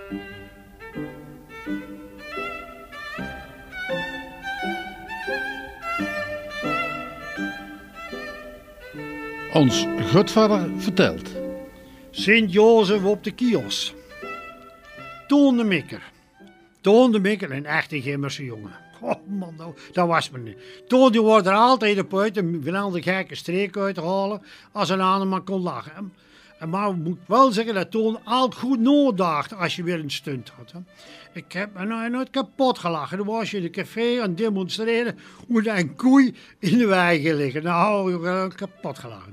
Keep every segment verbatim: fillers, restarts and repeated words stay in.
Ons godvader vertelt. Sint-Jozef op de kios. Toon de Mikker. Toon de Mikker, een echte Gimmerse jongen. Oh man, nou, dat was me niet. Toon die wordt er altijd op uit en van al de gekke streek uit te halen als een ander maar kon lachen. En, en maar ik moet wel zeggen dat Toon altijd goed nooddacht als je weer een stunt had. Hè. Ik heb me nou nooit kapot gelachen. Dan was je in de café aan het demonstreren hoe daar een koei in de wei liggen. Nou, ik heb kapot gelachen.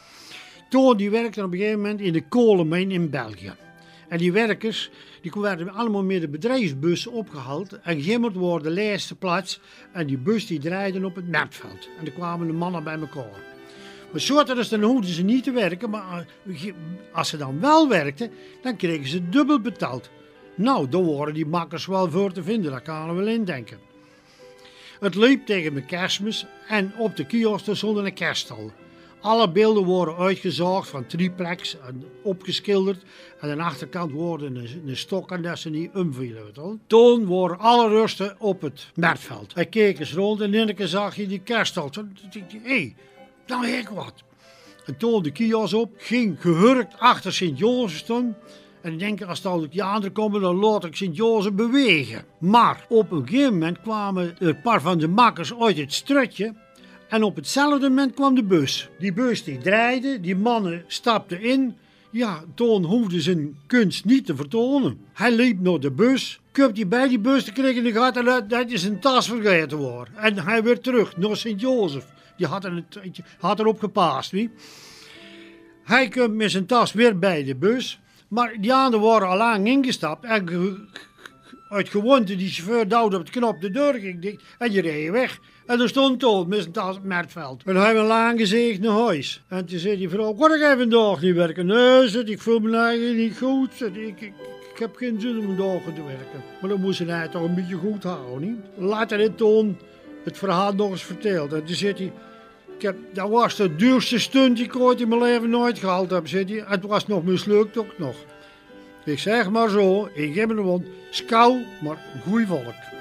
Toon die werkte op een gegeven moment in de kolenmijn in België. En die werkers die werden allemaal met de bedrijfsbus opgehaald en gimmerd worden de laatste plaats. En die bus die draaide op het mertveld. En er kwamen de mannen bij elkaar. Maar soorten dus dan hoefden ze niet te werken, maar als ze dan wel werkten, dan kregen ze dubbel betaald. Nou, daar worden die makkers wel voor te vinden, dat kan je wel indenken. Het liep tegen mijn Kerstmis en op de kiosk stond een kerststal. Alle beelden worden uitgezocht van triplex en opgeschilderd. En aan de achterkant worden een, een stok en dat ze niet omvielen. Toen worden alle rusten op het mertveld. Hij keek eens rond en in één keer zag je die kerststal. Toen dacht ik, hé, hey, nou heb ik wat. En toen de kiosk op, ging gehurkt achter Sint-Jozef staan. En ik denk, als de Jaren komen, dan laat ik Sint-Jozef bewegen. Maar op een gegeven moment kwamen een paar van de makkers uit het strutje. En op hetzelfde moment kwam de bus. Die bus die draaide, die mannen stapten in. Ja, Toon hoefde zijn kunst niet te vertonen. Hij liep naar de bus, kwam hij bij die bus te krijgen in de gaten dat, dat is zijn tas vergeten worden. En hij weer terug naar Sint-Jozef. Die had, er, had erop gepaast, wie? Hij kwam met zijn tas weer bij de bus. Maar die anderen waren al lang ingestapt. En uit gewoonte, die chauffeur duwde op de knop, de deur ging dicht. En je reed weg. En er stond Toon met zijn tas op het mertveld. En hij was lang gezegd naar huis. En toen zei die vrouw, kon ik even vandaag niet werken? Nee, zei, ik voel me eigenlijk niet goed. Zei, ik, ik, ik heb geen zin om vandaag te werken. Maar dan moest hij toch een beetje goed houden. Niet? Later heeft Toon het verhaal nog eens verteld. En toen zei hij, ik heb, dat was de duurste stunt die ik ooit in mijn leven nooit gehaald heb. Zei hij. Het was nog mislukt ook nog. Ik zeg maar zo, ik heb er gewoon skou, maar goed volk.